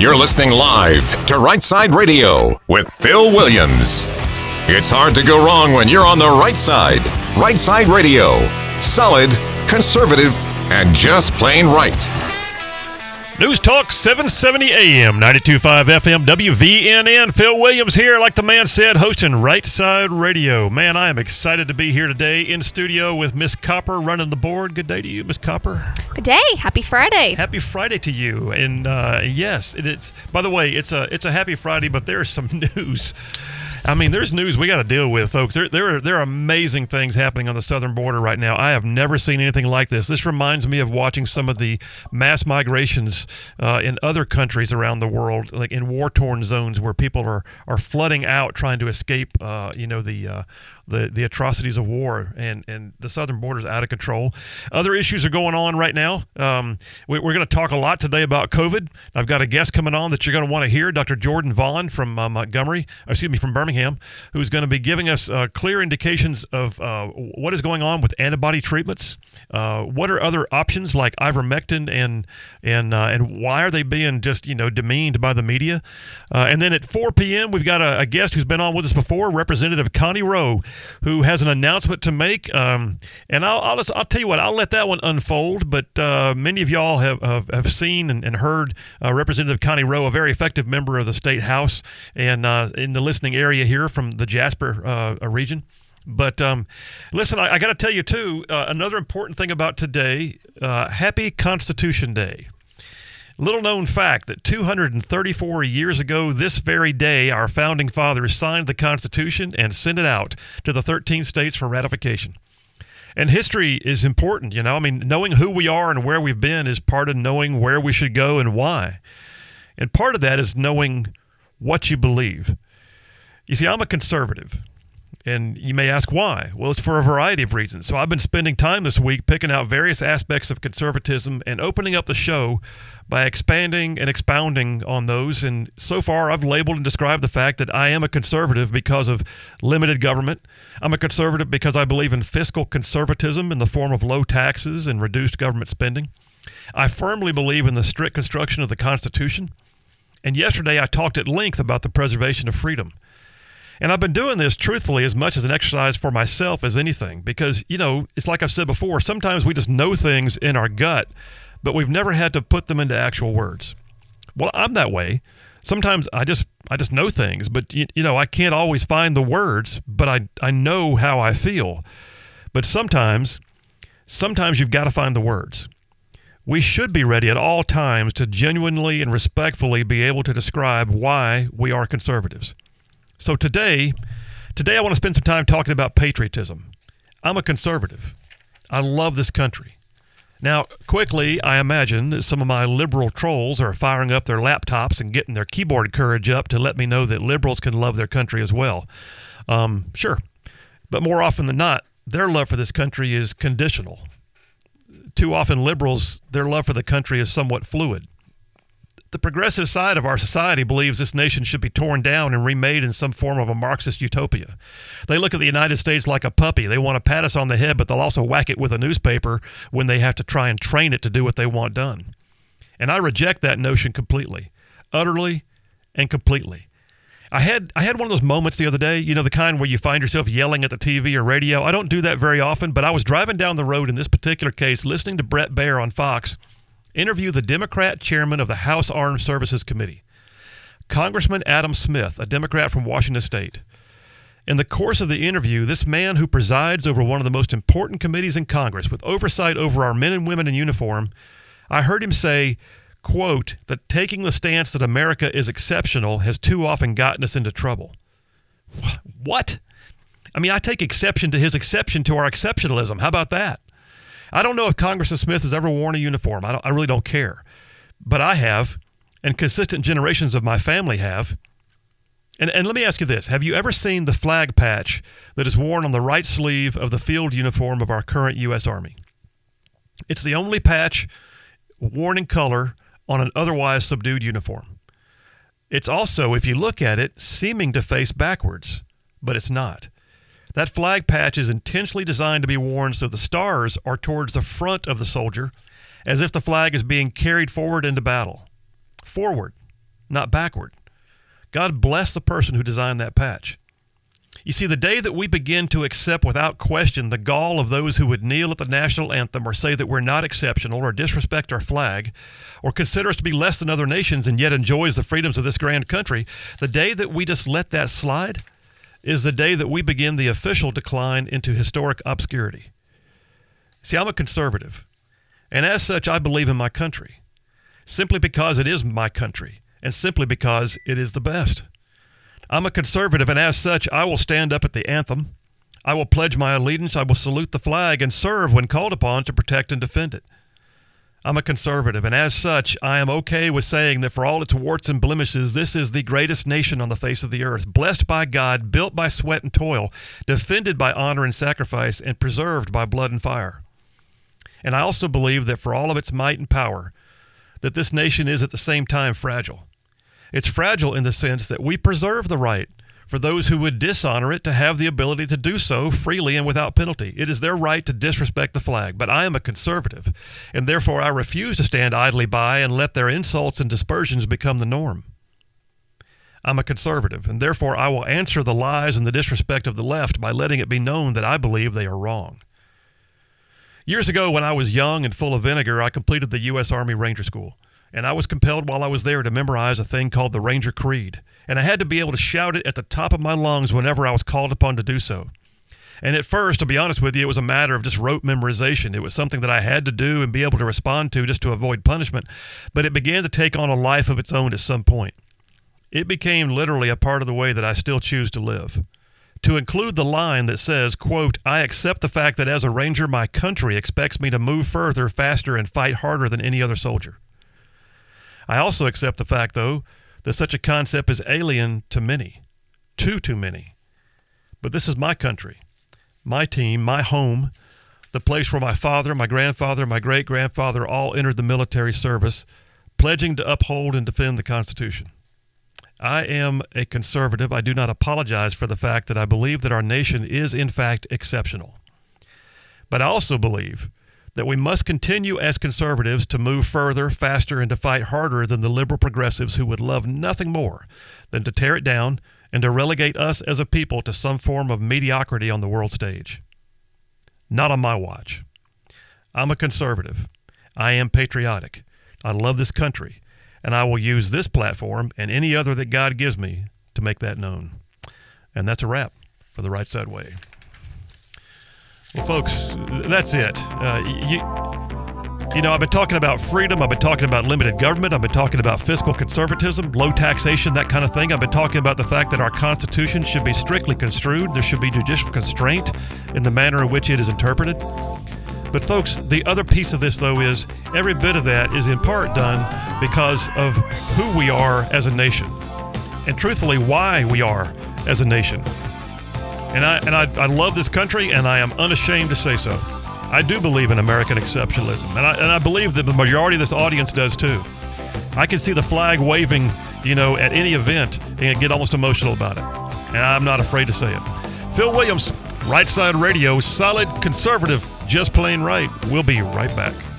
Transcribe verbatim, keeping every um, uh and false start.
You're listening live to Right Side Radio with Phil Williams. It's hard to go wrong when you're on the right side. Right Side Radio. Solid, conservative, and just plain right. News Talk seven seventy A M, ninety-two point five F M, W V N N. Phil Williams here, like the man said, hosting Right Side Radio. Man, I am excited to be here today in studio with Miss Copper running the board. Good day to you, Miss Copper. Good day. Happy Friday. Happy Friday to you. And uh, yes, it, it's. By the way, it's a it's a happy Friday, but there's some news. I mean, there's news we got to deal with, folks. There, there, are, there are amazing things happening on the southern border right now. I have never seen anything like this. This reminds me of watching some of the mass migrations uh, in other countries around the world, like in war-torn zones where people are, are flooding out trying to escape, uh, you know, the uh, the the atrocities of war, and, and the southern border is out of control. Other issues are going on right now. Um, we, we're going to talk a lot today about COVID. I've got a guest coming on that you're going to want to hear, Doctor Jordan Vaughn from uh, Montgomery, excuse me, from Birmingham, who's going to be giving us uh, clear indications of uh, what is going on with antibody treatments. Uh, what are other options like ivermectin, and and uh, and why are they being just you know demeaned by the media? Uh, and then at four p.m. we've got a, a guest who's been on with us before, Representative Connie Rowe, who has an announcement to make. Um, and I'll I'll, just, I'll tell you what, I'll let that one unfold. But uh, many of y'all have have, have seen and, and heard uh, Representative Connie Rowe, a very effective member of the state house, and uh, in the listening area here from the Jasper uh, region. But um, listen, I, I got to tell you, too, uh, another important thing about today, uh, Happy Constitution Day. Little known fact that two hundred thirty-four years ago this very day, our founding fathers signed the Constitution and sent it out to the thirteen states for ratification. And history is important, you know. I mean, knowing who we are and where we've been is part of knowing where we should go and why. And part of that is knowing what you believe. You see, I'm a conservative, and you may ask why. Well, it's for a variety of reasons. So I've been spending time this week picking out various aspects of conservatism and opening up the show by expanding and expounding on those. And so far, I've labeled and described the fact that I am a conservative because of limited government. I'm a conservative because I believe in fiscal conservatism in the form of low taxes and reduced government spending. I firmly believe in the strict construction of the Constitution. And yesterday, I talked at length about the preservation of freedom. And I've been doing this, truthfully, as much as an exercise for myself as anything, because, you know, it's like I've said before, sometimes we just know things in our gut, but we've never had to put them into actual words. Well, I'm that way. Sometimes I just I just know things, but, you, you know, I can't always find the words, but I, I know how I feel. But sometimes, sometimes you've got to find the words. We should be ready at all times to genuinely and respectfully be able to describe why we are conservatives. So today, today I want to spend some time talking about patriotism. I'm a conservative. I love this country. Now, quickly, I imagine that some of my liberal trolls are firing up their laptops and getting their keyboard courage up to let me know that liberals can love their country as well. Um, sure. But more often than not, their love for this country is conditional. Too often, liberals, their love for the country is somewhat fluid. The progressive side of our society believes this nation should be torn down and remade in some form of a Marxist utopia. They look at the United States like a puppy. They want to pat us on the head, but they'll also whack it with a newspaper when they have to try and train it to do what they want done. And I reject that notion completely, utterly and completely. I had I had one of those moments the other day, you know, the kind where you find yourself yelling at the T V or radio. I don't do that very often, but I was driving down the road in this particular case, listening to Bret Baier on Fox interview the Democrat chairman of the House Armed Services Committee, Congressman Adam Smith, a Democrat from Washington State. In the course of the interview, this man who presides over one of the most important committees in Congress with oversight over our men and women in uniform, I heard him say, quote, that taking the stance that America is exceptional has too often gotten us into trouble. What? I mean, I take exception to his exception to our exceptionalism. How about that? I don't know if Congressman Smith has ever worn a uniform. I, don't, I really don't care. But I have, and consistent generations of my family have. And, and let me ask you this. Have you ever seen the flag patch that is worn on the right sleeve of the field uniform of our current U S Army? It's the only patch worn in color on an otherwise subdued uniform. It's also, if you look at it, seeming to face backwards, but it's not. That flag patch is intentionally designed to be worn so the stars are towards the front of the soldier, as if the flag is being carried forward into battle. Forward, not backward. God bless the person who designed that patch. You see, the day that we begin to accept without question the gall of those who would kneel at the national anthem or say that we're not exceptional or disrespect our flag or consider us to be less than other nations and yet enjoys the freedoms of this grand country, the day that we just let that slide is the day that we begin the official decline into historic obscurity. See, I'm a conservative, and as such, I believe in my country, simply because it is my country and simply because it is the best. I'm a conservative, and as such, I will stand up at the anthem. I will pledge my allegiance. I will salute the flag and serve when called upon to protect and defend it. I'm a conservative, and as such, I am okay with saying that for all its warts and blemishes, this is the greatest nation on the face of the earth, blessed by God, built by sweat and toil, defended by honor and sacrifice, and preserved by blood and fire. And I also believe that for all of its might and power, that this nation is at the same time fragile. It's fragile in the sense that we preserve the right for those who would dishonor it to have the ability to do so freely and without penalty. It is their right to disrespect the flag, but I am a conservative, and therefore I refuse to stand idly by and let their insults and dispersions become the norm. I'm a conservative, and therefore I will answer the lies and the disrespect of the left by letting it be known that I believe they are wrong. Years ago, when I was young and full of vinegar, I completed the U S Army Ranger School. And I was compelled while I was there to memorize a thing called the Ranger Creed. And I had to be able to shout it at the top of my lungs whenever I was called upon to do so. And at first, to be honest with you, it was a matter of just rote memorization. It was something that I had to do and be able to respond to just to avoid punishment. But it began to take on a life of its own at some point. It became literally a part of the way that I still choose to live. To include the line that says, quote, I accept the fact that as a Ranger, my country expects me to move further, faster, and fight harder than any other soldier. I also accept the fact, though, that such a concept is alien to many, too, too many. But this is my country, my team, my home, the place where my father, my grandfather, my great-grandfather all entered the military service, pledging to uphold and defend the Constitution. I am a conservative. I do not apologize for the fact that I believe that our nation is, in fact, exceptional. But I also believe that we must continue as conservatives to move further, faster, and to fight harder than the liberal progressives who would love nothing more than to tear it down and to relegate us as a people to some form of mediocrity on the world stage. Not on my watch. I'm a conservative. I am patriotic. I love this country, and I will use this platform and any other that God gives me to make that known. And that's a wrap for The Right Side Way. Well, folks, that's it. Uh, you, you know, I've been talking about freedom. I've been talking about limited government. I've been talking about fiscal conservatism, low taxation, that kind of thing. I've been talking about the fact that our Constitution should be strictly construed. There should be judicial constraint in the manner in which it is interpreted. But, folks, the other piece of this, though, is every bit of that is in part done because of who we are as a nation and, truthfully, why we are as a nation. And I and I, I love this country, and I am unashamed to say so. I do believe in American exceptionalism, and I and I believe that the majority of this audience does too. I can see the flag waving, you know, at any event and get almost emotional about it. And I'm not afraid to say it. Phil Williams, Right Side Radio, solid conservative, just plain right. We'll be right back.